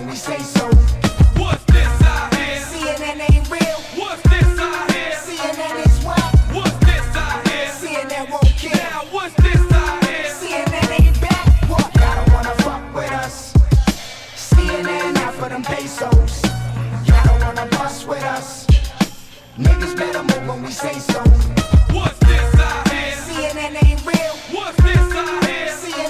when we say so. What's this I hear? CNN ain't real. What's this I hear? CNN is whack. What's this I hear? CNN won't kill. Now what's this I hear? CNN ain't back. What? Y'all don't wanna fuck with us. CNN out for them pesos. Y'all don't wanna bust with us. Niggas better move when we say so.